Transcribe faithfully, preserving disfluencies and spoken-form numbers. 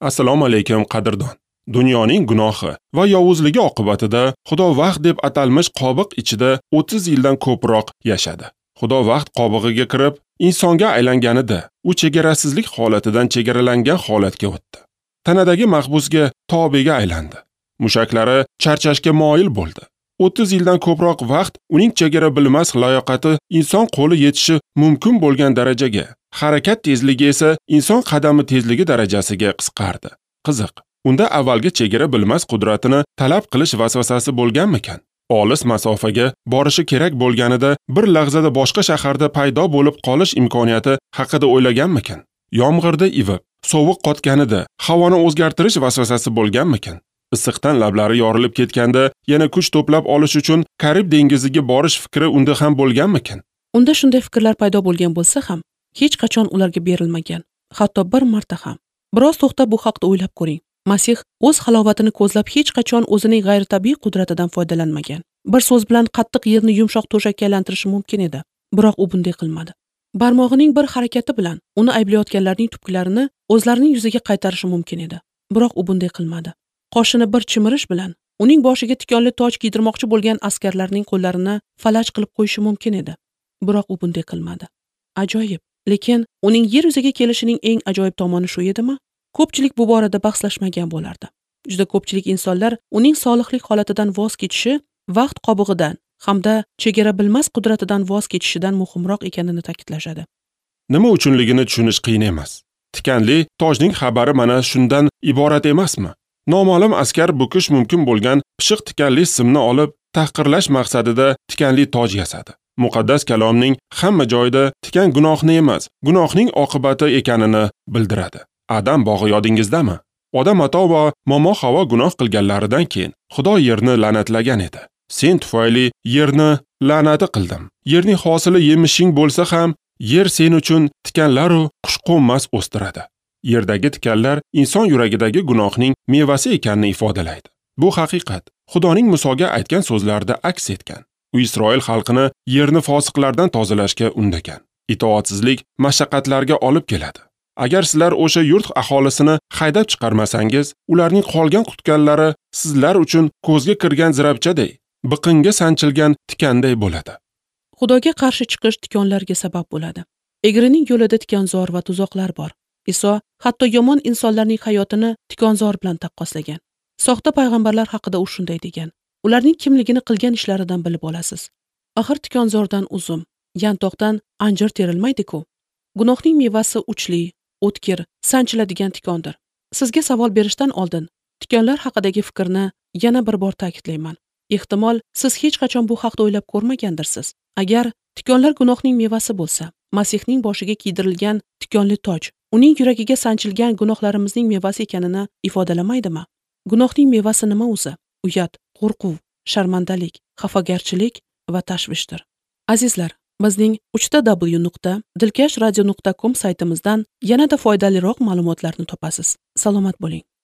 Assalomu alaykum qadrdon. Dunyoning gunohi va yovuzligi oqibatida Xudo vaqt deb atalmish qobiq ichida o'ttiz yildan ko'proq yashadi. Xudo vaqt qobig'iga kirib, insonga aylanganida, u chegarasizlik holatidan chegaralangan holatga o'tdi. Tanadagi mahbusga tobiga aylandi. Mushaklari charchashga moyil bo'ldi. o'ttiz yildan ko'proq vaqt uning chegara bilmas layoqati inson qo'li yetishi mumkin bo'lgan darajaga, harakat tezligi esa inson qadami tezligi darajasiga qisqardi. Qiziq, unda avvalgi chegara bilmas qudratini talab qilish vasvasasi bo'lganmikan? Olis masofaga borishi kerak bo'lganida bir lahzada boshqa shaharda paydo bo'lib qolish imkoniyati haqida o'ylaganmikan? Yomg'irda ivib, sovuq qotganida havoni o'zgartirish vasvasasi bo'lganmikan? Issiqdan lablari yorilib ketganda yana kuch to'plab olish uchun Karib dengiziga borish fikri unda ham bo'lganmikan? Unda shunday fikrlar paydo bo'lgan bo'lsa ham, hech qachon ularga berilmagan, hatto bir marta ham. Biroz to'xtab bu haqda o'ylab ko'ring. Masih o'z halovatini ko'zlab hech qachon o'zining g'ayritabiiy qudratidan foydalanmagan. Bir so'z bilan qattiq yerni yumshoq to'shakka aylantirishi mumkin edi, biroq u bunday qilmadi. Barmog'ining bir harakati bilan uni ayblayotganlarning tupklarini o'zlarining yuziga qaytarishi mumkin edi, biroq u bunday qilmadi. Qoshini bir chimirish bilan uning boshiga tikonli toj kiydirmoqchi bo'lgan askarlarning qo'llarini falaj qilib qo'yishi mumkin edi, biroq u bunday qilmadi. Ajoyib, lekin uning yer yuziga kelishining eng ajoyib tomoni shu edimi? Ko'pchilik bu borada bahslashmagan bo'lardi. Juda ko'pchilik insonlar uning solihlik holatidan voz kechishi vaqt qobig'idan hamda chegara bilmas qudratidan voz kechishidan muhimroq ekanini ta'kidlashadi. Nima uchunligini tushunish qiyin emas. Tikanli tojning xabari mana shundan iborat emasmi? Noma'lum askar bukish mumkin bo'lgan pishiq tikanli simni olib, tahqirlash maqsadida tikanli toj yasadi. Muqaddas kalomning hamma joyida tikan gunohni emas, gunohning oqibati ekanini bildiradi. Adam bog'i yodingizdami? Odam Ato va momo Havo gunoh qilganlaridan keyin Xudo yerni la'natlagan edi. Sen tufayli yerni la'nati qildim. Yerning hosili yemishing bo'lsa ham, yer sen uchun tikanlar va qushqo'nmas o'stiradi. Yerdagi tikanlar inson yuragidagi gunohning mevasi ekanini ifodalaydi. Bu haqiqat Xudoning Musoga aytgan so'zlarida aks etgan. U Isroil xalqini yerni fosiqlardan tozalashga undagan. Itoatsizlik mashaqqatlarga olib keladi. Agar sizlar o'sha yurt aholisini haydab chiqarmasangiz, ularning qolgan qutganlari sizlar uchun ko'zga kirgan zirabchaday, biqinga sanchilgan tikanday bo'ladi. Xudoga qarshi chiqish tikonlarga sabab bo'ladi. Egrining yo'lida tikonzor va tuzoqlar bor. Iso hatto yomon insonlarning hayotini tikonzor bilan taqqoslagan. Soxta payg'ambarlar haqida u shunday degan. Ularning kimligini qilgan ishlaridan bilib olasiz. Axir tikonzordan uzum, yantoqdan anjir terilmaydi-ku. Gunohning mevasi uchli, o'tkir, sanchiladigan tikondir. Sizga savol berishdan oldin tikonlar haqidagi fikrni yana bir bor ta'kidlayman. Ehtimol siz hech qachon bu haqda o'ylab ko'rmagandirsiz. Agar tikonlar gunohning mevasi bo'lsa, Masihning boshiga kiydirilgan tikonli toj uning yuragiga sanchilgan gunohlarimizning mevasi ekanini ifodalamaydimi? Gunohning mevasi nima o'zi? Uyat, qo'rquv, sharmandalik, xafagarchilik va tashvishdir. Azizlar, bizning uch ta w nuqta dilkash radio nuqta com saytimizdan yanada foydaliroq ma'lumotlarni topasiz. Salomat bo'ling.